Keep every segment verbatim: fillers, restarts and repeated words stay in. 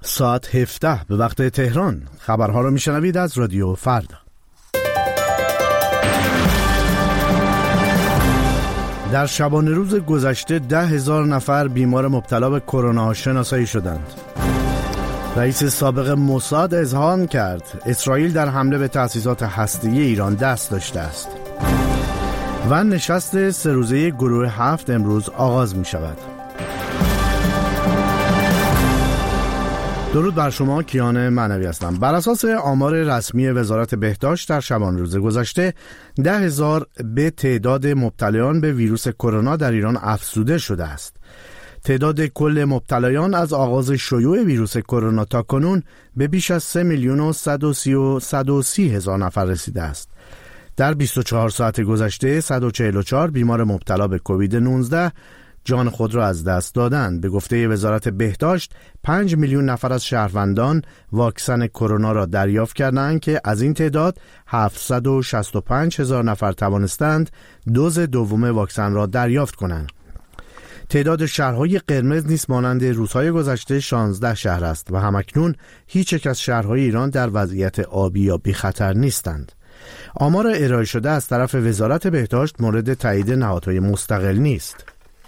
ساعت هفده به وقت تهران. خبرها رو میشنوید از رادیو فردا. در شبانه روز گذشته ده هزار نفر بیمار مبتلا به کرونا شناسایی شدند. رئیس سابق موساد اذعان کرد اسرائیل در حمله به تأسیسات هسته‌ای ایران دست داشته است. و نشست سه روزه گروه هفت امروز آغاز می شود. درود بر شما، کیان معنوی هستم. بر اساس آمار رسمی وزارت بهداشت در شبانه روز گذشته ده هزار به تعداد مبتلایان به ویروس کرونا در ایران افزوده شده است. تعداد کل مبتلایان از آغاز شیوع ویروس کرونا تا کنون به بیش از سه میلیون و صد و سی هزار نفر رسیده است. در بیست و چهار ساعت گذشته صد و چهل و چهار بیمار مبتلا به کووید نوزده جان خود را از دست دادند. به گفته وزارت بهداشت پنج میلیون نفر از شهروندان واکسن کرونا را دریافت کردند که از این تعداد هفتصد و شصت و پنج هزار نفر توانستند دوز دوم واکسن را دریافت کنند. تعداد شهرهای قرمز نیز مانند روزهای گذشته شانزده شهر است و همکنون هیچ یک از شهرهای ایران در وضعیت آبی یا بی خطر نیستند. آمار ارائه شده از طرف وزارت بهداشت مورد تایید نهادهای مستقل نیست.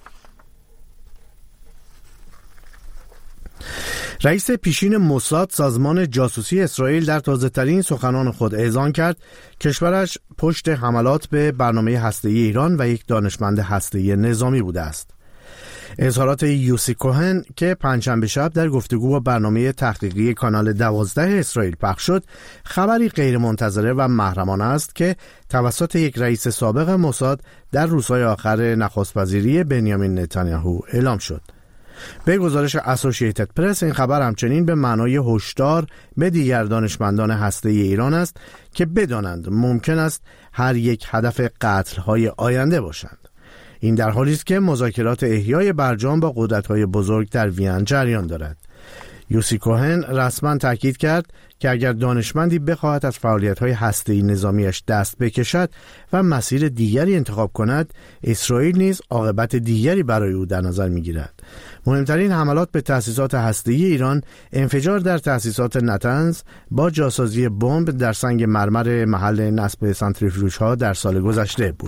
رئیس پیشین موساد سازمان جاسوسی اسرائیل در تازه‌ترین سخنان خود اعلام کرد کشورش پشت حملات به برنامه هسته‌ای ایران و یک دانشمند هسته‌ای نظامی بوده است. اظهارات یوسی کوهن که پنجشنبه شب در گفتگو با برنامه تحقیقی کانال دوازده اسرائیل پخش شد، خبری غیرمنتظره و محرمانه است که توسط یک رئیس سابق موساد در روزهای آخر نخست وزیری بنیامین نتانیاهو اعلام شد. به گزارش اسوسییتد پرس این خبر همچنین به معنای هشدار به دیگر دانشمندان هسته‌ای ایران است که بدانند ممکن است هر یک هدف قتل‌های آینده باشند. این در حالی است که مذاکرات احیای برجام با قدرت‌های بزرگ در وین جریان دارد. یوسی کوهن رسما تاکید کرد که اگر دانشمندی بخواهد از فعالیت‌های هسته‌ای نظامیش دست بکشد و مسیر دیگری انتخاب کند، اسرائیل نیز عاقبت دیگری برای او در نظر می‌گیرد. مهمترین حملات به تأسیسات هسته‌ای ایران انفجار در تأسیسات نتنز با جاسازی بمب در سنگ مرمر محل نصب سانتریفیوژها در سال گذشته بود.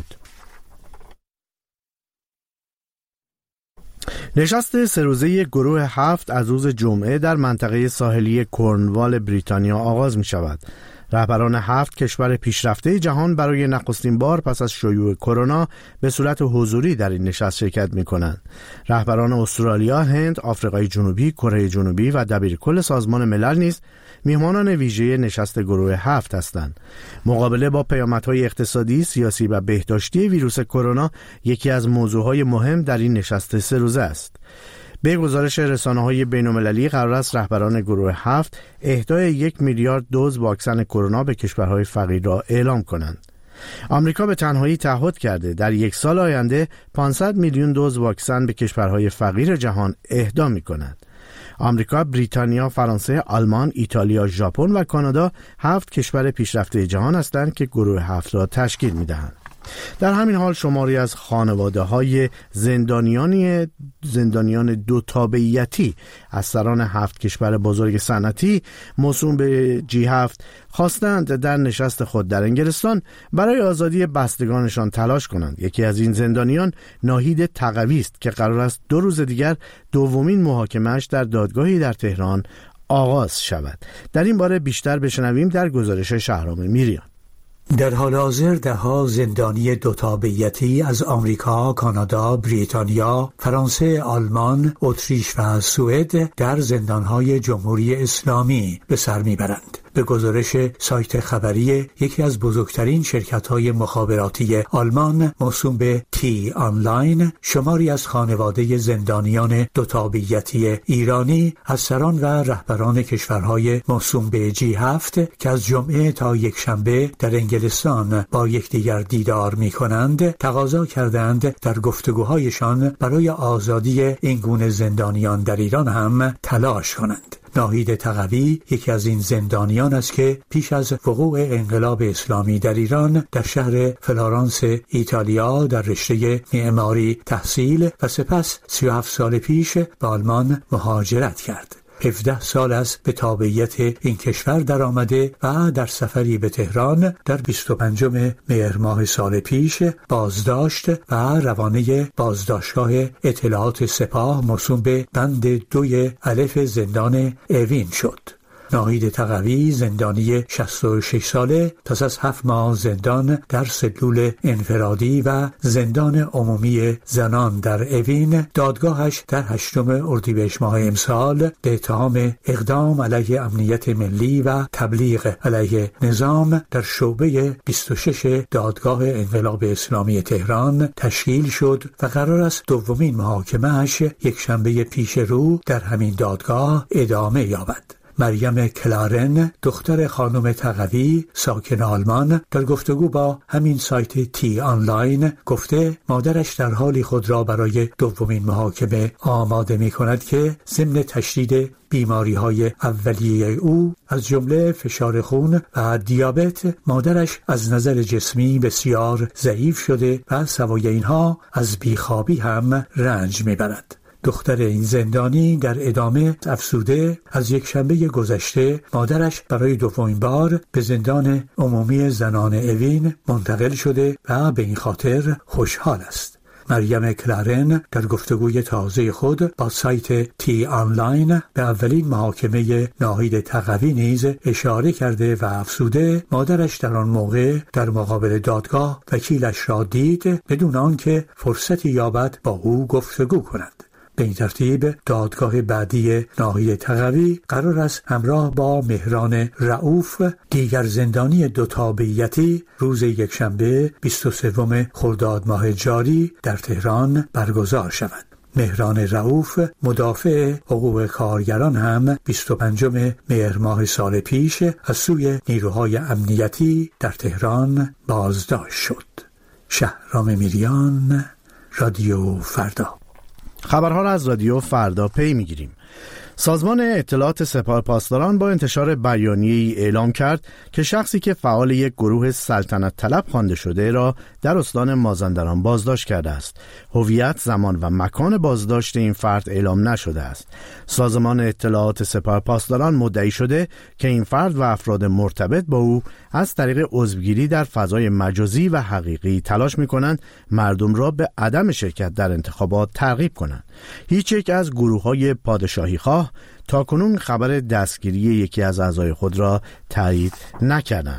نشست سه روزه گروه هفت از روز جمعه در منطقه ساحلی کورنوال بریتانیا آغاز می شود. رهبران هفت کشور پیشرفته جهان برای نخستین بار پس از شیوع کرونا به صورت حضوری در این نشست شرکت می کنند. رهبران استرالیا، هند، آفریقای جنوبی، کره جنوبی و دبیرکل سازمان ملل نیز میهمانان ویژه نشست گروه هفت هستند. مقابله با پیامدهای اقتصادی، سیاسی و بهداشتی ویروس کرونا یکی از موضوعهای مهم در این نشست سه روزه است. به گزارش رسانه‌های بین‌المللی قرار است رهبران گروه هفت اهدای یک میلیارد دوز واکسن کرونا به کشورهای فقیر را اعلام کنند. آمریکا به تنهایی تعهد کرده در یک سال آینده پانصد میلیون دوز واکسن به کشورهای فقیر جهان اهدا می‌کند. آمریکا، بریتانیا، فرانسه، آلمان، ایتالیا، ژاپن و کانادا هفت کشور پیشرفته جهان هستند که گروه هفت را تشکیل می‌دهند. در همین حال شماری از خانواده‌های زندانیان زندانیان دو تابعیتی از سران هفت کشور بزرگ صنعتی موسوم به جی هفت خواستند در نشست خود در انگلستان برای آزادی بستگانشان تلاش کنند. یکی از این زندانیان ناهید تقوی است که قرار است دو روز دیگر دومین محاکمه‌اش در دادگاهی در تهران آغاز شود. در این باره بیشتر بشنویم در گزارش شهرام میریان. در حال حاضر ده‌ها زندانی دو تابعیتی از آمریکا، کانادا، بریتانیا، فرانسه، آلمان، اتریش و سوئد در زندان‌های جمهوری اسلامی به سر می‌برند. به گزارش سایت خبری یکی از بزرگترین شرکت‌های مخابراتی آلمان موسوم به تی آنلاین، شماری از خانواده زندانیان دو تابعیتی ایرانی از سران و رهبران کشورهای موسوم به جی هفت که از جمعه تا یک شنبه در انگلستان با یکدیگر دیدار می‌کنند، تقاضا کردند در گفتگوهایشان برای آزادی این گونه زندانیان در ایران هم تلاش کنند. ناهید تقوی یکی از این زندانیان است که پیش از وقوع انقلاب اسلامی در ایران در شهر فلورانس ایتالیا در رشته معماری تحصیل و سپس سی و هفت سال پیش به آلمان مهاجرت کرد. هفده سال است به تابعیت این کشور در آمده و در سفری به تهران در بیست و پنجم مهر ماه سال پیش بازداشت و روانه بازداشتگاه اطلاعات سپاه موسوم به بند دوی الف زندان اوین شد. ناهید تقوی زندانی شصت و شش ساله پس از هفت ماه زندان در سلول انفرادی و زندان عمومی زنان در اوین، دادگاهش در هشتم اردیبهشت ماه امسال به اتهام اقدام علیه امنیت ملی و تبلیغ علیه نظام در شعبه بیست و شش دادگاه انقلاب اسلامی تهران تشکیل شد و قرار است دومین محاکمه‌اش یک شنبه پیش رو در همین دادگاه ادامه یابد. مریم کلارن دختر خانم تقوی ساکن آلمان در گفتگو با همین سایت تی آنلاین گفته مادرش در حالی خود را برای دومین محاکمه آماده می کند که ضمن تشدید بیماری های اولیه او از جمله فشار خون و دیابت، مادرش از نظر جسمی بسیار ضعیف شده و سوای اینها از بیخوابی هم رنج می برد. دختر این زندانی در ادامه افسوده از یک شنبه گذشته مادرش برای دومین بار به زندان عمومی زنان اوین منتقل شده و به این خاطر خوشحال است. مریم کلارن در گفتگوی تازه خود با سایت تی آنلاین به اولین محاکمه ناهید تقوی نیز اشاره کرده و افسوده مادرش در آن موقع در مقابل دادگاه وکیلش را دید بدون آنکه فرصتی یابد با او گفتگو کند. به این ترتیب دادگاه بعدی ناهید تقوی قرار است همراه با مهران رؤوف دیگر زندانی دو تابعیتی روز یکشنبه بیست و سوم خرداد ماه جاری در تهران برگزار شود. مهران رؤوف مدافع حقوق کارگران هم بیست و پنجم مهر ماه سال پیش از سوی نیروهای امنیتی در تهران بازداشت شد. شهرام میریان، رادیو فردا. خبرها را از رادیو فردا پی میگیریم. سازمان اطلاعات سپاه پاسداران با انتشار بیانیه‌ای اعلام کرد که شخصی که فعال یک گروه سلطنت طلب خوانده شده را در استان مازندران بازداشت کرده است. هویت، زمان و مکان بازداشت این فرد اعلام نشده است. سازمان اطلاعات سپاه پاسداران مدعی شده که این فرد و افراد مرتبط با او از طریق عضوگیری در فضای مجازی و حقیقی تلاش می‌کنند مردم را به عدم شرکت در انتخابات ترغیب کنند. هیچ یک از گروه‌های پادشاهی خواه تاکنون خبر دستگیری یکی از اعضای خود را تایید نکردند.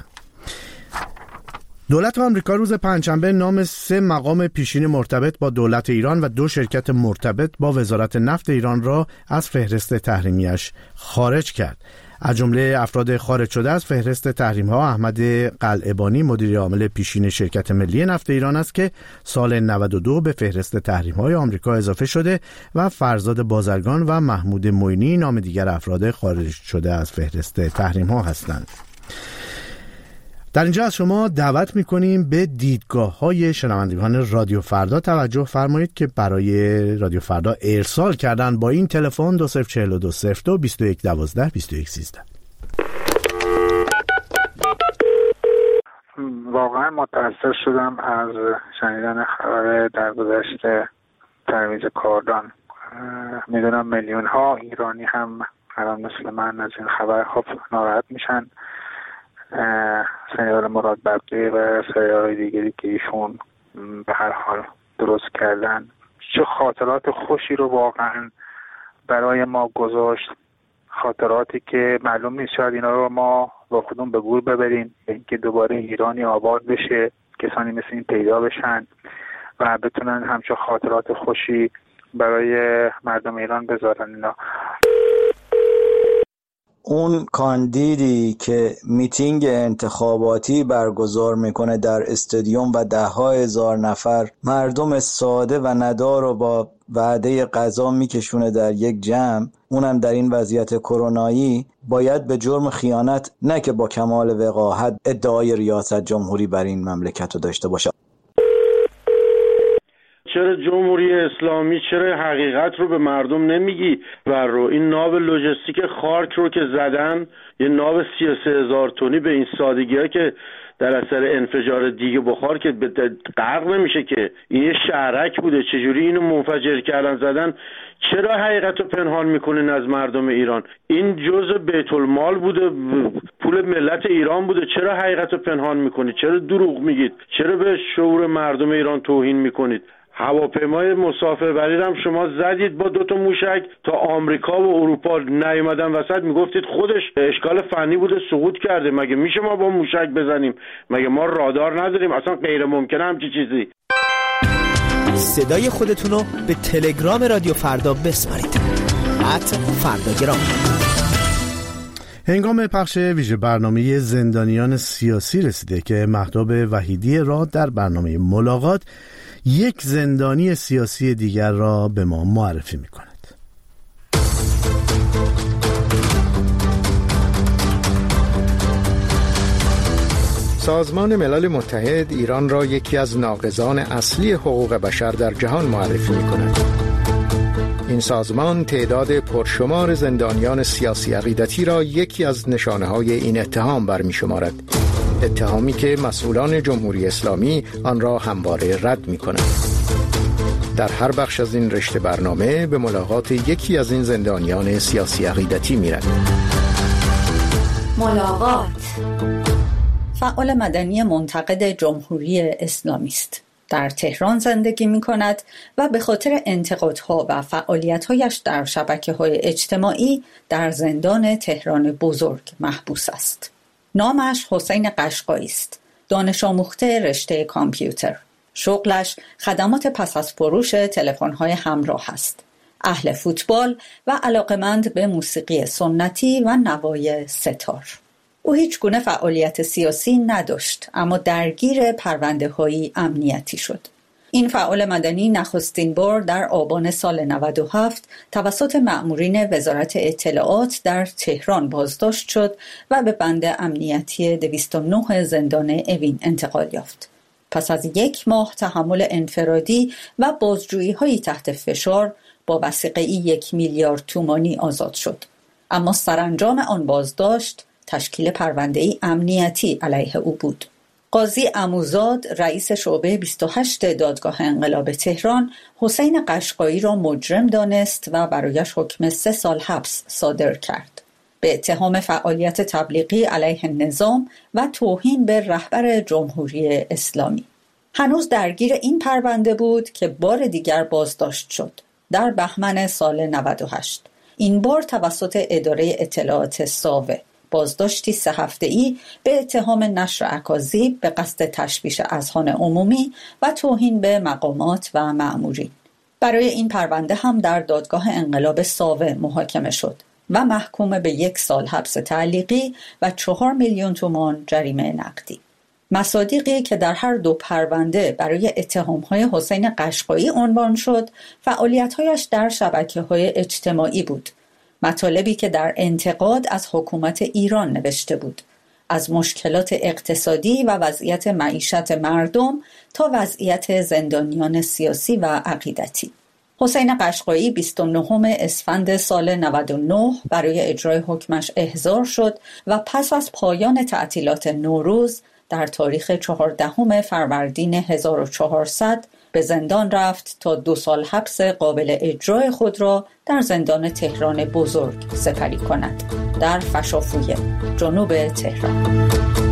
دولت آمریکا روز پنجشنبه نام سه مقام پیشین مرتبط با دولت ایران و دو شرکت مرتبط با وزارت نفت ایران را از فهرست تحریمیش خارج کرد. از جمله افراد خارج شده از فهرست تحریم‌ها احمد قلعه‌بانی مدیر عامل پیشین شرکت ملی نفت ایران است که سال نود و دو به فهرست تحریم‌های آمریکا اضافه شده و فرزاد بازرگان و محمود معینی نام دیگر افراد خارج شده از فهرست تحریم‌ها هستند. در اینجا از شما دعوت می‌کنیم به دیدگاه‌های شنوندگان رادیو فردا توجه فرمایید که برای رادیو فردا ارسال کردن با این تلفن دو صفر چهل دو صفر دو بیست و یک دوازده بیست و یک سیزده. واقعا متأثر شدم از شنیدن خبر درگذشت ترویج کاردان. میدونم میلیون ها ایرانی هم الان مثل من از این خبر خب ناراحت میشن. سریال مراد بقی و سریال دیگری که ایشون به هر حال درست کردن چه خاطرات خوشی رو واقعا برای ما گذاشت، خاطراتی که معلوم نیست شاید اینا رو ما با خودمون به گور ببریم اینکه دوباره ایرانی آباد بشه، کسانی مثل این پیدا بشن و بتونن همچه خاطرات خوشی برای مردم ایران بذارن. اینا اون کاندیدی که میتینگ انتخاباتی برگزار میکنه در استادیوم و ده ها هزار نفر مردم ساده و ندار رو با وعده غذا میکشونه در یک جمع، اونم در این وضعیت کرونایی، باید به جرم خیانت نه که با کمال وقاحت ادعای ریاست جمهوری بر این مملکت رو داشته باشه. چرا جمهوری اسلامی چرا حقیقت رو به مردم نمیگی؟ بر رو این ناو لوجستیک خارک رو که زدن، یه ناو سی و سه هزار تونی به این سادگی ها که در اثر انفجار دیگه بخار که غرق نمیشه که. این یه شهرک بوده، چجوری اینو منفجر کردن زدن؟ چرا حقیقت رو پنهان میکنین از مردم ایران؟ این جزء بیت المال بوده، پول ملت ایران بوده، چرا حقیقت رو پنهان میکنید؟ چرا دروغ میگید؟ چرا به شعور مردم ایران توهین میکنید؟ هواپیمای مسافربری هم شما زدید با دوتا موشک تا آمریکا و اروپا نیومدن وسط، میگفتید خودش اشکال فنی بوده سقوط کرده. مگه میشه ما با موشک بزنیم؟ مگه ما رادار نداریم؟ اصلا غیر ممکنه همچی چیزی. صدای خودتون رو به تلگرام رادیو فردا بسپارید. ات فرداگرام. هنگام پخش ویژه برنامه زندانیان سیاسی رسیده که مهتاب وحیدی راد در برنامه ملاقات یک زندانی سیاسی دیگر را به ما معرفی می کند. سازمان ملل متحد ایران را یکی از ناقضان اصلی حقوق بشر در جهان معرفی می کند. این سازمان تعداد پرشمار زندانیان سیاسی عقیدتی را یکی از نشانه‌های این اتهام برمی شمارد. اتهامی که مسئولان جمهوری اسلامی آن را همواره رد می کنند. در هر بخش از این رشته برنامه به ملاقات یکی از این زندانیان سیاسی عقیدتی می رویم. ملاقات. فعال مدنی منتقد جمهوری اسلامی است. در تهران زندگی می کند و به خاطر انتقادها و فعالیت‌هایش در شبکه‌های اجتماعی در زندان تهران بزرگ محبوس است. نامش حسین قشقایی است. دانش آموخته رشته کامپیوتر. شغلش خدمات پس از فروش تلفن‌های همراه است. اهل فوتبال و علاقمند به موسیقی سنتی و نوای ستار. او هیچ گونه فعالیت سیاسی نداشت، اما درگیر پرونده‌های امنیتی شد. این فعال مدنی نخستین بار در آبان سال نود و هفت توسط مأمورین وزارت اطلاعات در تهران بازداشت شد و به بند امنیتی دویست و نه زندان اوین انتقال یافت. پس از یک ماه تحمل انفرادی و بازجویی‌های تحت فشار با وثیقه‌ای یک میلیارد تومانی آزاد شد. اما سرانجام آن بازداشت تشکیل پرونده‌ای امنیتی علیه او بود. قاضی عموزاد رئیس شعبه بیست و هشت دادگاه انقلاب تهران حسین قشقایی را مجرم دانست و برایش حکم سه سال حبس صادر کرد به اتهام فعالیت تبلیغی علیه نظام و توهین به رهبر جمهوری اسلامی. هنوز درگیر این پرونده بود که بار دیگر بازداشت شد در بهمن سال نود و هشت. این بار توسط اداره اطلاعات ساوه. بازداشتی سه هفته‌ای به اتهام نشر اکاذیب به قصد تشویش اذهان عمومی و توهین به مقامات و مأمورین. برای این پرونده هم در دادگاه انقلاب ساوه محاکمه شد و محکوم به یک سال حبس تعلیقی و چهار میلیون تومان جریمه نقدی. مصادیقی که در هر دو پرونده برای اتهام‌های حسین قشقایی عنوان شد، فعالیت‌هایش در شبکه‌های اجتماعی بود. مطالبی که در انتقاد از حکومت ایران نوشته بود، از مشکلات اقتصادی و وضعیت معیشت مردم تا وضعیت زندانیان سیاسی و عقیدتی. حسین قشقایی بیست و نه اسفند سال نود و نه برای اجرای حکمش احضار شد و پس از پایان تعطیلات نوروز در تاریخ چهاردهم فروردین هزار و چهارصد به زندان رفت تا دو سال حبس قابل اجرای خود را در زندان تهران بزرگ سپری کند، در فشافویه، جنوب تهران.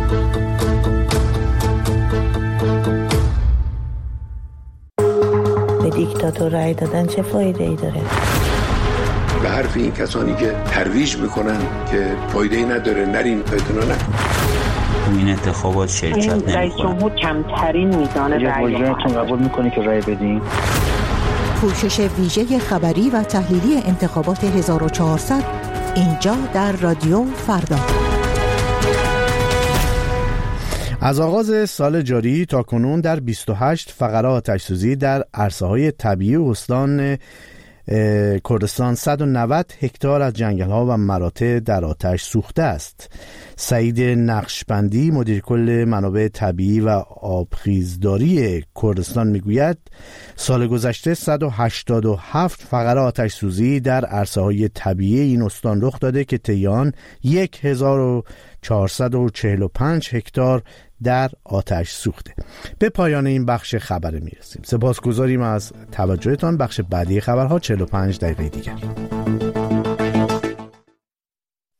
به دیکتاتور رأی دادن چه فایده ای داره؟ به حرف این کسانی که ترویج میکنن که فایده ای نداره، نرین پایتون رو نکن. این انتخابات شرکت نمیکنه. رئیس جمهور کمترین میزان رأی وجهتون قبول میکنه که رأی بدین؟ پوشش ویژه خبری و تحلیلی انتخابات هزار و چهارصد اینجا در رادیو فردا. از آغاز سال جاری تا کنون در بیست و هشت فقره آتش‌سوزی در عرصه‌های طبیعی استان کردستان صد و نود هکتار از جنگل‌ها و مراتع در آتش سوخته است. سعید نقشبندی مدیر کل منابع طبیعی و آبخیزداری کردستان میگوید سال گذشته صد و هشتاد و هفت فقره آتش سوزی در عرصه‌های طبیعی این استان رخ داده که طی آن یک هزار و چهارصد و چهل و پنج هکتار در آتش سوخته. به پایان این بخش خبر میرسیم. سپاسگزاریم از توجهتان. بخش بعدی خبرها چهل و پنج دقیقه دیگر.